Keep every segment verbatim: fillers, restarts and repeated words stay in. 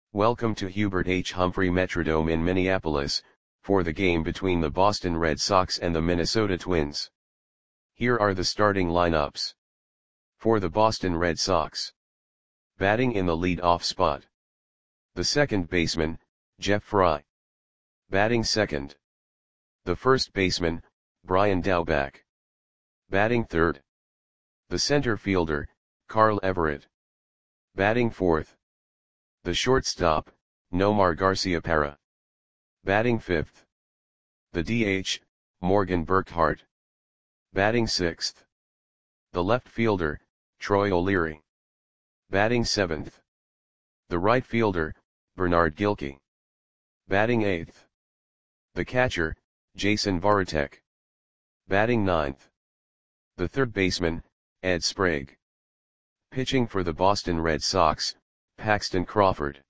Welcome to Hubert H. Humphrey Metrodome in Minneapolis, for the game between the Boston Red Sox and the Minnesota Twins. Here are the starting lineups. For the Boston Red Sox. Batting in the lead-off spot. The second baseman, Jeff Frye. Batting second. The first baseman, Brian Daubach. Batting third. The center fielder, Carl Everett. Batting fourth. The shortstop, Nomar Garciaparra. Batting fifth. The D H, Morgan Burkhart. Batting sixth. The left fielder, Troy O'Leary. Batting seventh. The right fielder, Bernard Gilkey. Batting eighth. The catcher, Jason Varitek. Batting ninth. The third baseman, Ed Sprague. Pitching for the Boston Red Sox, Paxton Crawford.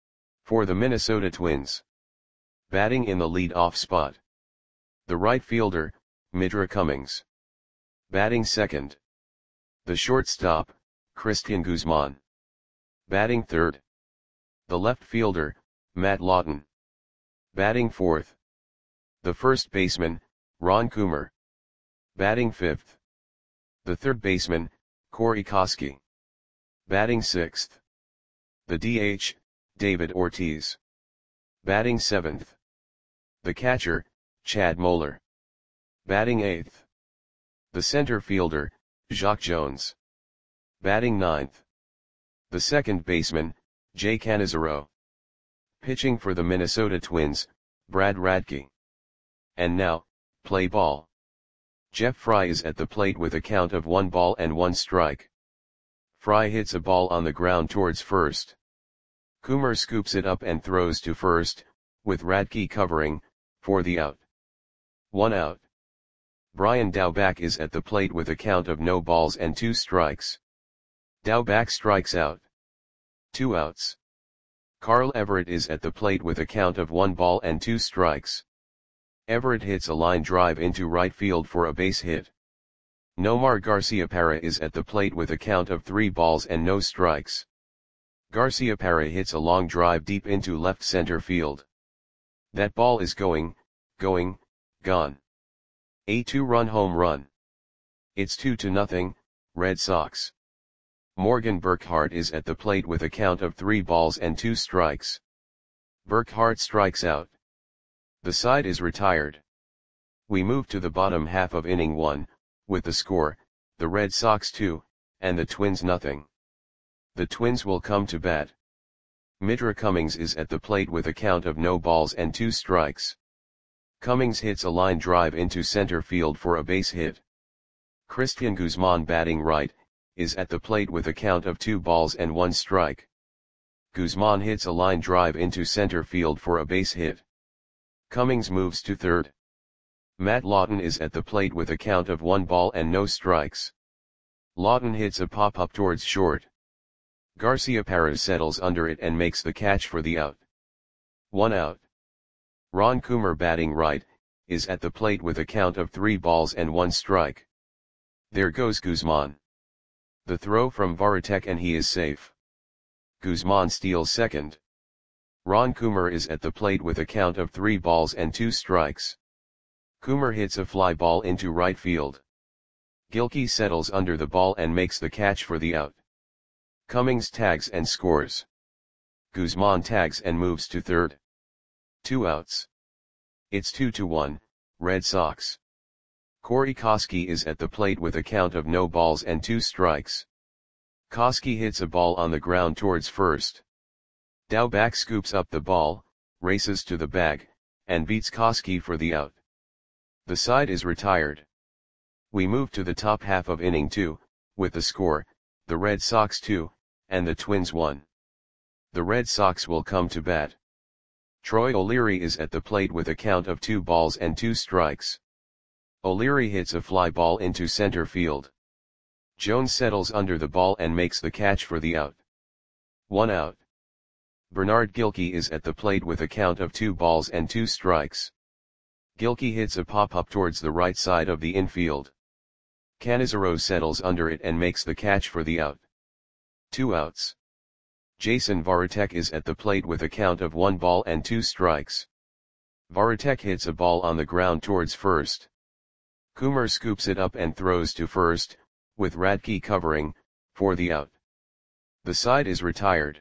For the Minnesota Twins. Batting in the lead-off spot. The right fielder, Midra Cummings. Batting second. The shortstop, Christian Guzman. Batting third. The left fielder, Matt Lawton. Batting fourth. The first baseman, Ron Coomer. Batting fifth. The third baseman, Corey Koskie. Batting sixth. The D H, David Ortiz. Batting seventh. The catcher, Chad Moeller. Batting eighth. The center fielder, Jacque Jones. Batting ninth. The second baseman, Jay Cannizzaro. Pitching for the Minnesota Twins, Brad Radke. And now, play ball. Jeff Frye is at the plate with a count of one ball and one strike. Frye hits a ball on the ground towards first. Coomer scoops it up and throws to first, with Radke covering, for the out. One out. Brian Daubach is at the plate with a count of no balls and two strikes. Daubach strikes out. Two outs. Carl Everett is at the plate with a count of one ball and two strikes. Everett hits a line drive into right field for a base hit. Nomar Garciaparra is at the plate with a count of three balls and no strikes. Garciaparra hits a long drive deep into left center field. That ball is going, going, gone. A two-run home run. It's two to nothing, Red Sox. Morgan Burkhart is at the plate with a count of three balls and two strikes. Burkhart strikes out. The side is retired. We move to the bottom half of inning one, with the score, the Red Sox two, and the Twins nothing. The Twins will come to bat. Midra Cummings is at the plate with a count of no balls and two strikes. Cummings hits a line drive into center field for a base hit. Christian Guzman, batting right, is at the plate with a count of two balls and one strike. Guzman hits a line drive into center field for a base hit. Cummings moves to third. Matt Lawton is at the plate with a count of one ball and no strikes. Lawton hits a pop-up towards short. Garciaparra settles under it and makes the catch for the out. One out. Ron Coomer, batting right, is at the plate with a count of three balls and one strike. There goes Guzman. The throw from Varitek and he is safe. Guzman steals second. Ron Coomer is at the plate with a count of three balls and two strikes. Coomer hits a fly ball into right field. Gilkey settles under the ball and makes the catch for the out. Cummings tags and scores. Guzman tags and moves to third. Two outs. It's two to one, Red Sox. Corey Koskie is at the plate with a count of no balls and two strikes. Koskie hits a ball on the ground towards first. Daubach scoops up the ball, races to the bag, and beats Koskie for the out. The side is retired. We move to the top half of inning two, with the score, the Red Sox two, and the Twins one. The Red Sox will come to bat. Troy O'Leary is at the plate with a count of two balls and two strikes. O'Leary hits a fly ball into center field. Jones settles under the ball and makes the catch for the out. One out. Bernard Gilkey is at the plate with a count of two balls and two strikes. Gilkey hits a pop-up towards the right side of the infield. Cannizzaro settles under it and makes the catch for the out. Two outs. Jason Varitek is at the plate with a count of one ball and two strikes. Varitek hits a ball on the ground towards first. Coomer scoops it up and throws to first, with Radke covering, for the out. The side is retired.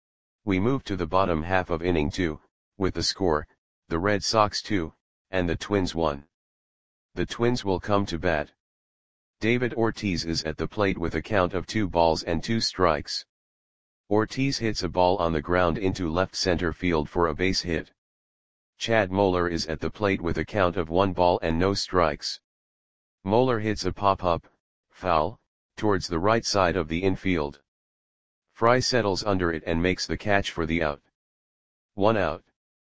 We move to the bottom half of inning two, with the score, the Red Sox two, and the Twins one. The Twins will come to bat. David Ortiz is at the plate with a count of two balls and two strikes. Ortiz hits a ball on the ground into left center field for a base hit. Chad Moeller is at the plate with a count of one ball and no strikes. Moeller hits a pop-up, foul, towards the right side of the infield. Fry settles under it and makes the catch for the out. One out.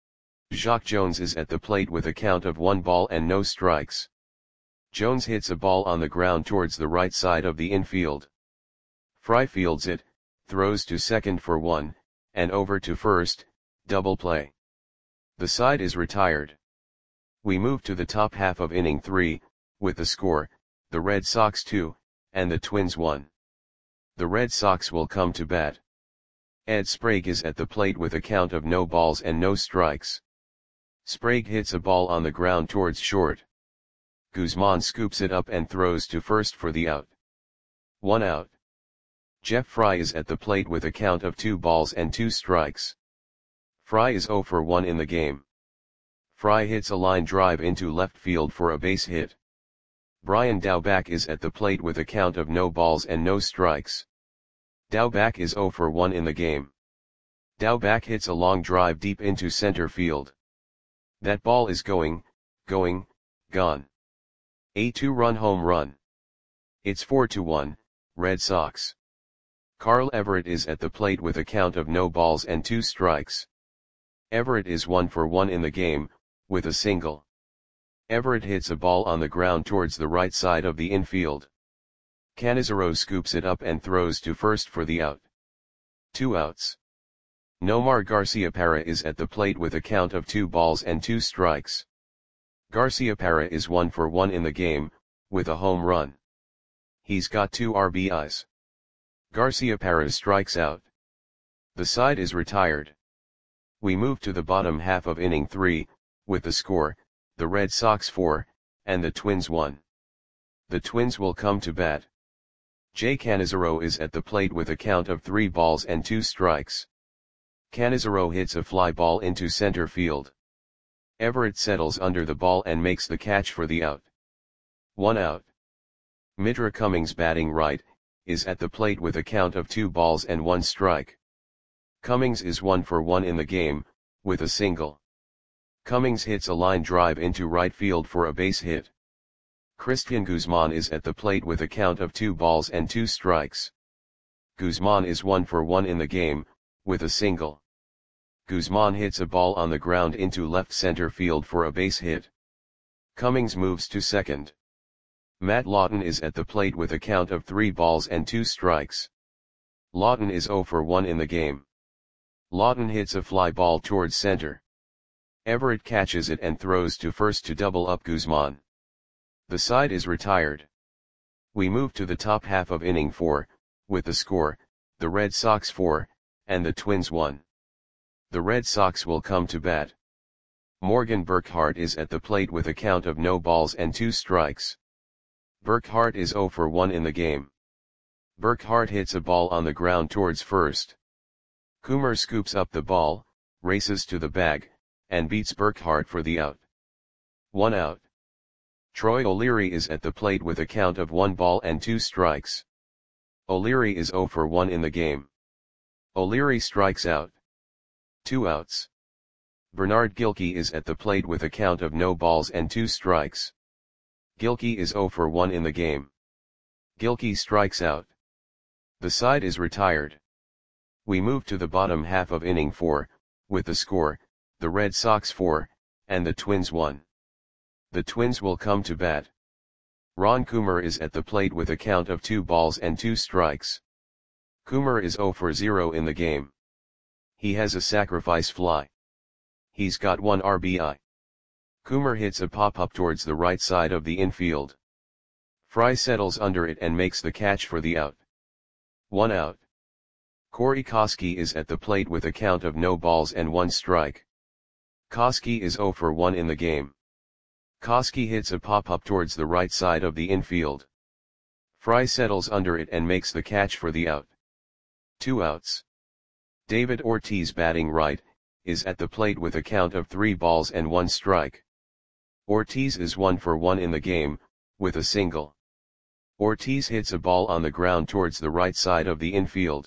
Jacque Jones is at the plate with a count of one ball and no strikes. Jones hits a ball on the ground towards the right side of the infield. Fry fields it, throws to second for one, and over to first, double play. The side is retired. We move to the top half of inning three, with the score, the Red Sox two, and the Twins one. The Red Sox will come to bat. Ed Sprague is at the plate with a count of no balls and no strikes. Sprague hits a ball on the ground towards short. Guzman scoops it up and throws to first for the out. One out. Jeff Fry is at the plate with a count of two balls and two strikes. Fry is zero for one in the game. Fry hits a line drive into left field for a base hit. Brian Daubach is at the plate with a count of no balls and no strikes. Daubach is zero for one in the game. Daubach hits a long drive deep into center field. That ball is going, going, gone. A two-run home run. It's four to one, Red Sox. Carl Everett is at the plate with a count of no balls and two strikes. Everett is one for one in the game, with a single. Everett hits a ball on the ground towards the right side of the infield. Canizaro scoops it up and throws to first for the out. Two outs. Nomar Garciaparra is at the plate with a count of two balls and two strikes. Garciaparra is one for one in the game, with a home run. He's got two R B Is. Garciaparra strikes out. The side is retired. We move to the bottom half of inning three, with the score, the Red Sox four, and the Twins one. The Twins will come to bat. Jay Canizaro is at the plate with a count of three balls and two strikes. Canizaro hits a fly ball into center field. Everett settles under the ball and makes the catch for the out. One out. Mitra Cummings, batting right, is at the plate with a count of two balls and one strike. Cummings is one for one in the game, with a single. Cummings hits a line drive into right field for a base hit. Christian Guzman is at the plate with a count of two balls and two strikes. Guzman is one for one in the game, with a single. Guzman hits a ball on the ground into left center field for a base hit. Cummings moves to second. Matt Lawton is at the plate with a count of three balls and two strikes. Lawton is zero for one in the game. Lawton hits a fly ball towards center. Everett catches it and throws to first to double up Guzman. The side is retired. We move to the top half of inning four, with the score, the Red Sox four, and the Twins one. The Red Sox will come to bat. Morgan Burkhart is at the plate with a count of no balls and two strikes. Burkhart is zero for one in the game. Burkhart hits a ball on the ground towards first. Coomer scoops up the ball, races to the bag, and beats Burkhart for the out. One out. Troy O'Leary is at the plate with a count of one ball and two strikes. O'Leary is zero for one in the game. O'Leary strikes out. Two outs. Bernard Gilkey is at the plate with a count of no balls and two strikes. Gilkey is zero for one in the game. Gilkey strikes out. The side is retired. We move to the bottom half of inning four, with the score, the Red Sox four, and the Twins one. The Twins will come to bat. Ron Coomer is at the plate with a count of two balls and two strikes. Coomer is zero for zero in the game. He has a sacrifice fly. He's got one R B I. Coomer hits a pop-up towards the right side of the infield. Fry settles under it and makes the catch for the out. One out. Corey Koski is at the plate with a count of no balls and one strike. Koski is zero for one in the game. Koski hits a pop-up towards the right side of the infield. Fry settles under it and makes the catch for the out. Two outs. David Ortiz, batting right, is at the plate with a count of three balls and one strike. Ortiz is one for one in the game, with a single. Ortiz hits a ball on the ground towards the right side of the infield.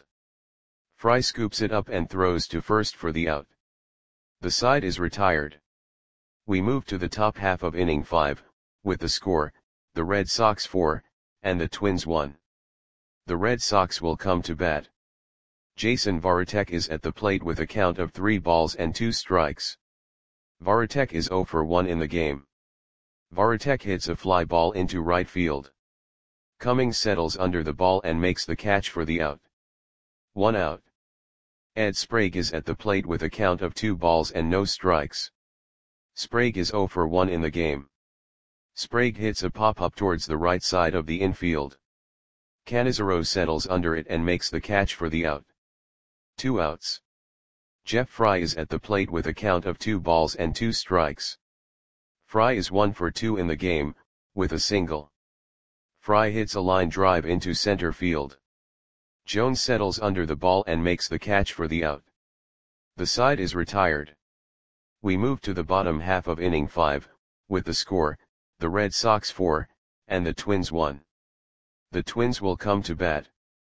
Fry scoops it up and throws to first for the out. The side is retired. We move to the top half of inning five, with the score, the Red Sox four, and the Twins one. The Red Sox will come to bat. Jason Varitek is at the plate with a count of three balls and two strikes. Varitek is zero for one in the game. Varitek hits a fly ball into right field. Cummings settles under the ball and makes the catch for the out. One out. Ed Sprague is at the plate with a count of two balls and no strikes. Sprague is zero for one in the game. Sprague hits a pop-up towards the right side of the infield. Canizaro settles under it and makes the catch for the out. Two outs. Jeff Fry is at the plate with a count of two balls and two strikes. Fry is one for two in the game, with a single. Fry hits a line drive into center field. Jones settles under the ball and makes the catch for the out. The side is retired. We move to the bottom half of inning five, with the score, the Red Sox four, and the Twins one. The Twins will come to bat.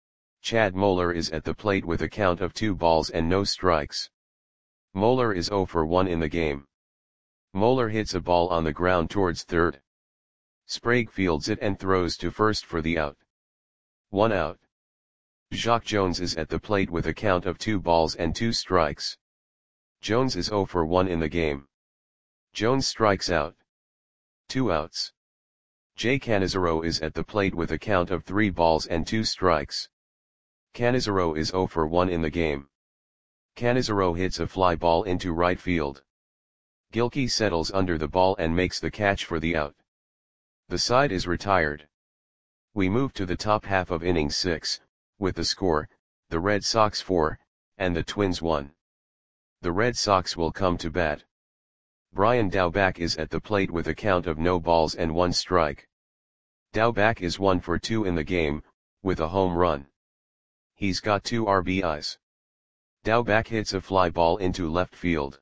Chad Moeller is at the plate with a count of two balls and no strikes. Moeller is zero for one in the game. Moeller hits a ball on the ground towards third. Sprague fields it and throws to first for the out. One out. Jacque Jones is at the plate with a count of two balls and two strikes. Jones is zero for one in the game. Jones strikes out. Two outs. Jay Canizaro is at the plate with a count of three balls and two strikes. Canizaro is zero for one in the game. Canizaro hits a fly ball into right field. Gilkey settles under the ball and makes the catch for the out. The side is retired. We move to the top half of inning six, with the score, the Red Sox four, and the Twins one. The Red Sox will come to bat. Brian Daubach is at the plate with a count of no balls and one strike. Daubach is one for two in the game, with a home run. He's got two R B Is. Daubach hits a fly ball into left field.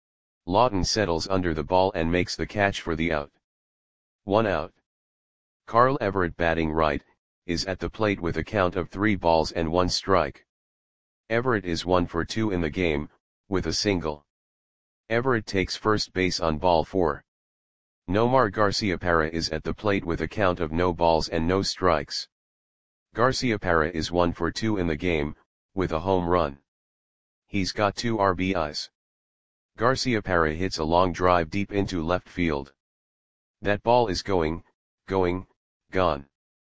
Lawton settles under the ball and makes the catch for the out. One out. Carl Everett, batting right, is at the plate with a count of three balls and one strike. Everett is one for two in the game, with a single. Everett takes first base on ball four. Nomar Garciaparra is at the plate with a count of no balls and no strikes. Garciaparra is one for two in the game, with a home run. He's got two R B Is. Garciaparra hits a long drive deep into left field. That ball is going, going, gone.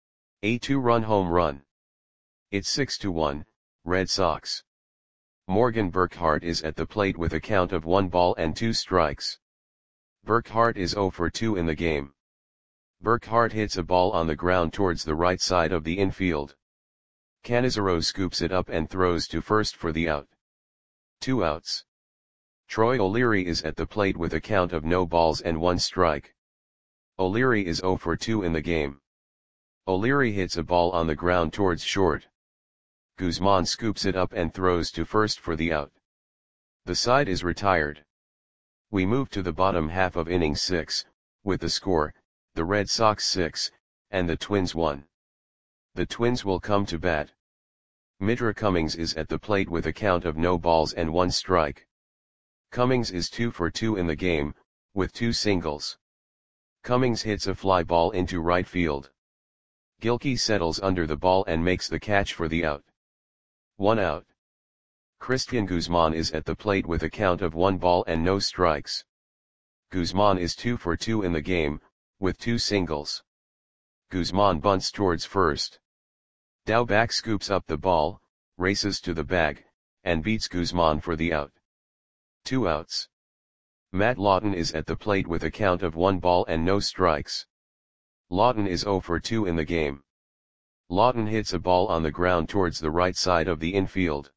A two-run home run. It's six to one, Red Sox. Morgan Burkhart is at the plate with a count of one ball and two strikes. Burkhart is zero for two in the game. Burkhart hits a ball on the ground towards the right side of the infield. Canizaro scoops it up and throws to first for the out. Two outs. Troy O'Leary is at the plate with a count of no balls and one strike. O'Leary is zero for two in the game. O'Leary hits a ball on the ground towards short. Guzman scoops it up and throws to first for the out. The side is retired. We move to the bottom half of inning six, with the score, the Red Sox six, and the Twins one. The Twins will come to bat. Midra Cummings is at the plate with a count of no balls and one strike. Cummings is two for two in the game, with two singles. Cummings hits a fly ball into right field. Gilkey settles under the ball and makes the catch for the out. One out. Christian Guzman is at the plate with a count of one ball and no strikes. Guzman is two for two in the game, with two singles. Guzman bunts towards first. Daubach scoops up the ball, races to the bag, and beats Guzman for the out. Two outs. Matt Lawton is at the plate with a count of one ball and no strikes. Lawton is zero for two in the game. Lawton hits a ball on the ground towards the right side of the infield.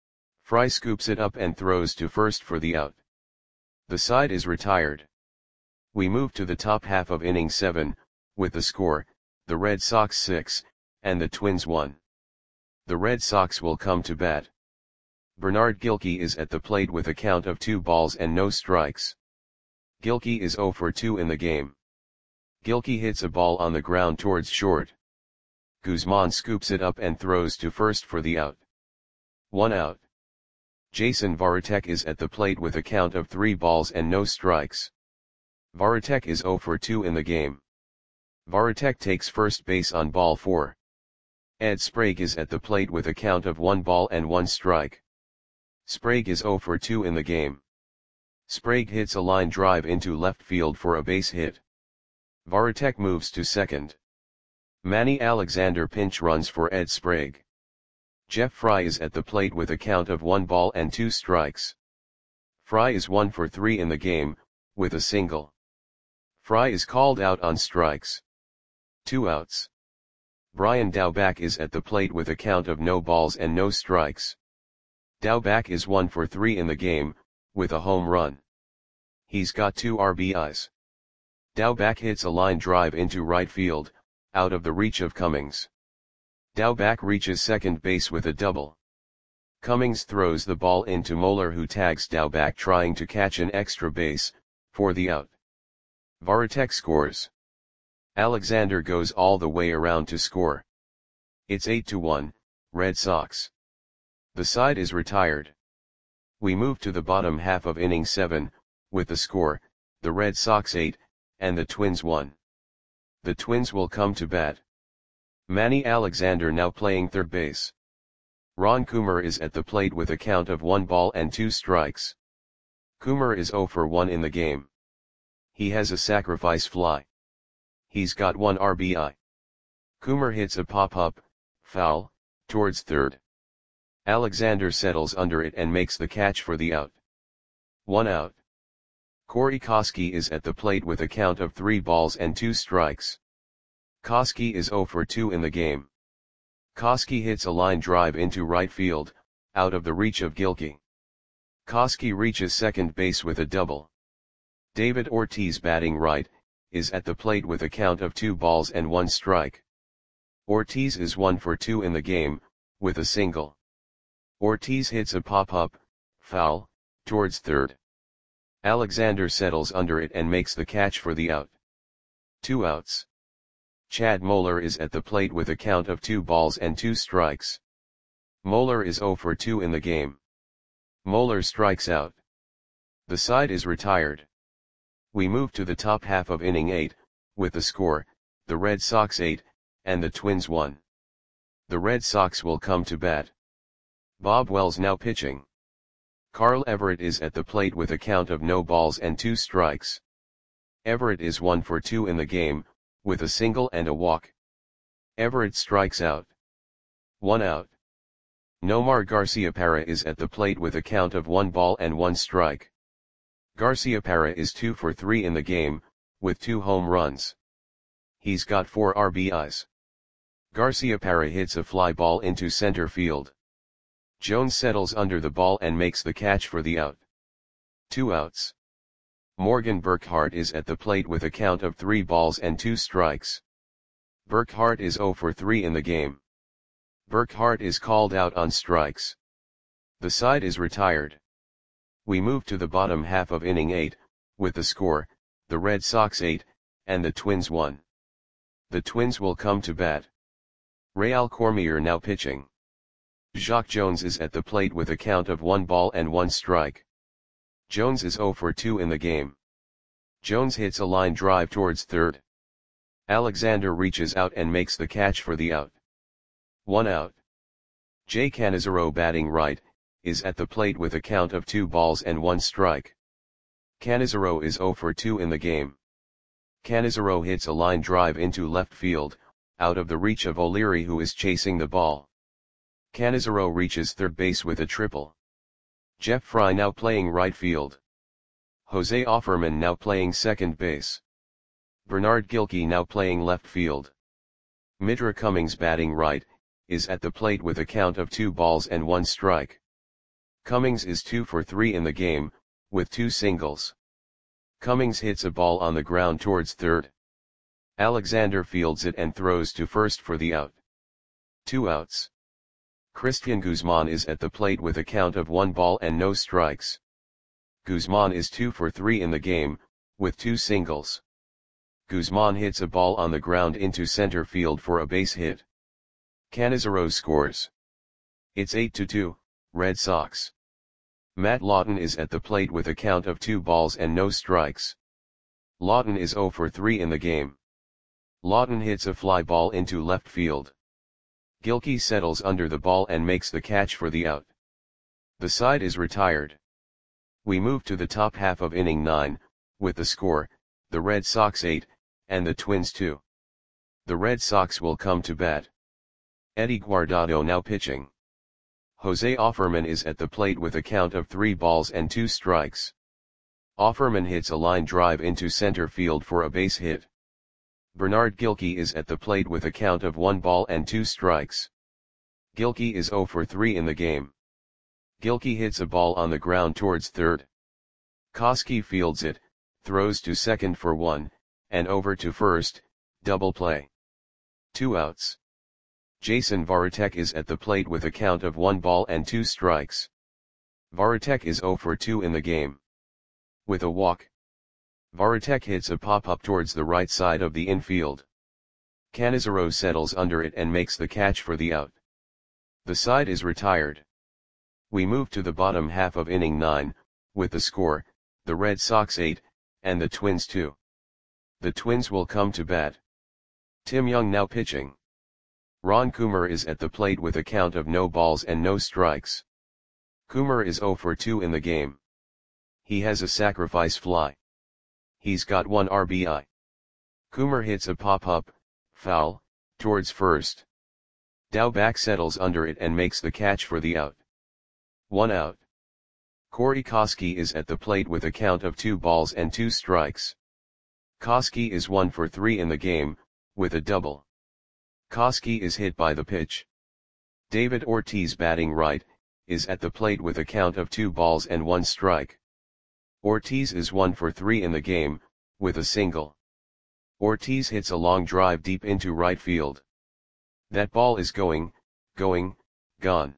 Fry scoops it up and throws to first for the out. The side is retired. We move to the top half of inning seven, with the score, the Red Sox six, and the Twins one. The Red Sox will come to bat. Bernard Gilkey is at the plate with a count of two balls and no strikes. Gilkey is oh for two in the game. Gilkey hits a ball on the ground towards short. Guzman scoops it up and throws to first for the out. One out. Jason Varitek is at the plate with a count of three balls and no strikes. Varitek is oh for two in the game. Varitek takes first base on ball four. Ed Sprague is at the plate with a count of one ball and one strike. Sprague is oh for two in the game. Sprague hits a line drive into left field for a base hit. Varitek moves to second. Manny Alexander pinch runs for Ed Sprague. Jeff Fry is at the plate with a count of one ball and two strikes. Fry is one for three in the game, with a single. Fry is called out on strikes. Two outs. Brian Daubach is at the plate with a count of no balls and no strikes. Daubach is one for three in the game, with a home run. He's got two R B Is. Daubach hits a line drive into right field, out of the reach of Cummings. Daubach reaches second base with a double. Cummings throws the ball into Moeller, who tags Daubach trying to catch an extra base, for the out. Varitek scores. Alexander goes all the way around to score. It's eight to one, Red Sox. The side is retired. We move to the bottom half of inning seven, with the score, the Red Sox eight, and the Twins one. The Twins will come to bat. Manny Alexander now playing third base. Ron Coomer is at the plate with a count of one ball and two strikes. Coomer is oh for one in the game. He has a sacrifice fly. He's got one R B I. Coomer hits a pop-up, foul, towards third. Alexander settles under it and makes the catch for the out. One out. Corey Koskie is at the plate with a count of three balls and two strikes. Koskie is oh for two in the game. Koskie hits a line drive into right field, out of the reach of Gilkey. Koskie reaches second base with a double. David Ortiz, batting right, is at the plate with a count of two balls and one strike. Ortiz is one for two in the game, with a single. Ortiz hits a pop-up, foul, towards third. Alexander settles under it and makes the catch for the out. Two outs. Chad Moeller is at the plate with a count of two balls and two strikes. Moeller is oh for two in the game. Moeller strikes out. The side is retired. We move to the top half of inning eight, with the score, the Red Sox eight, and the Twins one. The Red Sox will come to bat. Bob Wells now pitching. Carl Everett is at the plate with a count of no balls and two strikes. Everett is one for two in the game, with a single and a walk. Everett strikes out. One out. Nomar Garciaparra is at the plate with a count of one ball and one strike. Garciaparra is two for three in the game, with two home runs. He's got four R B Is. Garciaparra hits a fly ball into center field. Jones settles under the ball and makes the catch for the out. Two outs. Morgan Burkhart is at the plate with a count of three balls and two strikes. Burkhart is oh for three in the game. Burkhart is called out on strikes. The side is retired. We move to the bottom half of inning eight, with the score, the Red Sox eight, and the Twins one. The Twins will come to bat. Real Cormier now pitching. Jacque Jones is at the plate with a count of one ball and one strike. Jones is oh for two in the game. Jones hits a line drive towards third. Alexander reaches out and makes the catch for the out. One out. Jay Canizaro, batting right, is at the plate with a count of two balls and one strike. Canizaro is oh for two in the game. Canizaro hits a line drive into left field, out of the reach of O'Leary, who is chasing the ball. Canizaro reaches third base with a triple. Jeff Fry now playing right field. Jose Offerman now playing second base. Bernard Gilkey now playing left field. Mitra Cummings batting right, is at the plate with a count of two balls and one strike. Cummings is two for three in the game, with two singles. Cummings hits a ball on the ground towards third. Alexander fields it and throws to first for the out. Two outs. Christian Guzman is at the plate with a count of one ball and no strikes. Guzman is two for three in the game, with two singles. Guzman hits a ball on the ground into center field for a base hit. Canizaro scores. It's eight to two, Red Sox. Matt Lawton is at the plate with a count of two balls and no strikes. Lawton is zero for three in the game. Lawton hits a fly ball into left field. Gilkey settles under the ball and makes the catch for the out. The side is retired. We move to the top half of inning nine, with the score, the Red Sox eight, and the Twins two. The Red Sox will come to bat. Eddie Guardado now pitching. Jose Offerman is at the plate with a count of three balls and two strikes. Offerman hits a line drive into center field for a base hit. Bernard Gilkey is at the plate with a count of one ball and two strikes. Gilkey is zero for three in the game. Gilkey hits a ball on the ground towards third. Koski fields it, throws to second for one, and over to first, double play. Two outs. Jason Varitek is at the plate with a count of one ball and two strikes. Varitek is zero for two in the game. With a walk. Varitek hits a pop-up towards the right side of the infield. Canizaro settles under it and makes the catch for the out. The side is retired. We move to the bottom half of inning nine, with the score, the Red Sox eight, and the Twins two. The Twins will come to bat. Tim Young now pitching. Ron Coomer is at the plate with a count of no balls and no strikes. Coomer is zero for two in the game. He has a sacrifice fly. He's got one R B I. Coomer hits a pop-up, foul, towards first. Daubach settles under it and makes the catch for the out. One out. Corey Koski is at the plate with a count of two balls and two strikes. Koski is one for three in the game, with a double. Koski is hit by the pitch. David Ortiz batting right, is at the plate with a count of two balls and one strike. Ortiz is one for three in the game, with a single. Ortiz hits a long drive deep into right field. That ball is going, going, gone.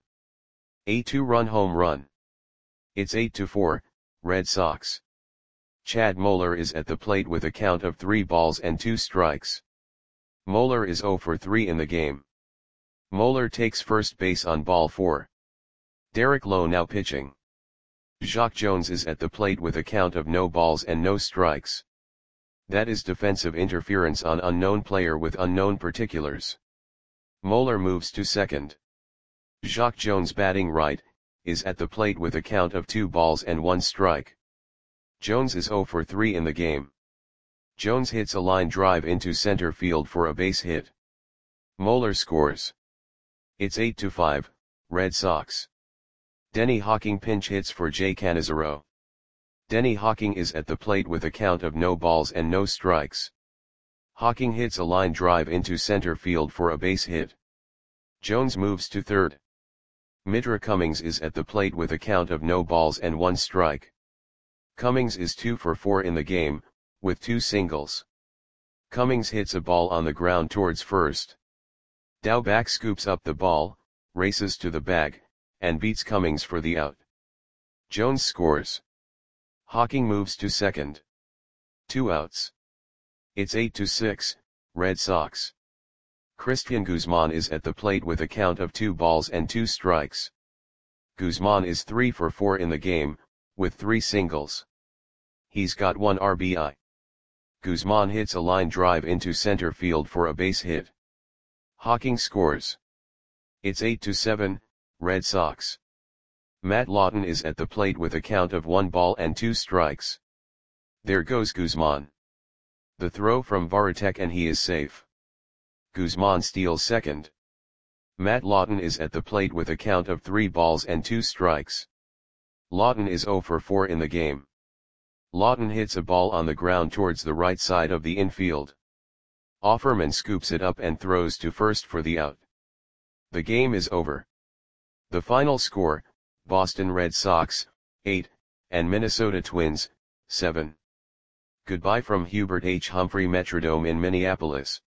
A two-run home run. It's eight to four, Red Sox. Chad Moeller is at the plate with a count of three balls and two strikes. Moeller is zero for three in the game. Moeller takes first base on ball four. Derek Lowe now pitching. Jacque Jones is at the plate with a count of no balls and no strikes. That is defensive interference on unknown player with unknown particulars. Moeller moves to second. Jacque Jones batting right, is at the plate with a count of two balls and one strike. Jones is zero for three in the game. Jones hits a line drive into center field for a base hit. Moeller scores. It's eight to five, Red Sox. Denny Hawking pinch hits for Jay Canizaro. Denny Hawking is at the plate with a count of no balls and no strikes. Hawking hits a line drive into center field for a base hit. Jones moves to third. Mitra Cummings is at the plate with a count of no balls and one strike. Cummings is two for four in the game, with two singles. Cummings hits a ball on the ground towards first. Daubach scoops up the ball, races to the bag, and beats Cummings for the out. Jones scores. Hawking moves to second. Two outs. It's eight to six, Red Sox. Christian Guzman is at the plate with a count of two balls and two strikes. Guzman is three for four in the game, with three singles. He's got one R B I. Guzman hits a line drive into center field for a base hit. Hawking scores. It's eight to seven, Red Sox. Matt Lawton is at the plate with a count of one ball and two strikes. There goes Guzman. The throw from Varitek and he is safe. Guzman steals second. Matt Lawton is at the plate with a count of three balls and two strikes. Lawton is zero for four in the game. Lawton hits a ball on the ground towards the right side of the infield. Offerman scoops it up and throws to first for the out. The game is over. The final score, Boston Red Sox, eight, and Minnesota Twins, seven. Goodbye from Hubert H. Humphrey Metrodome in Minneapolis.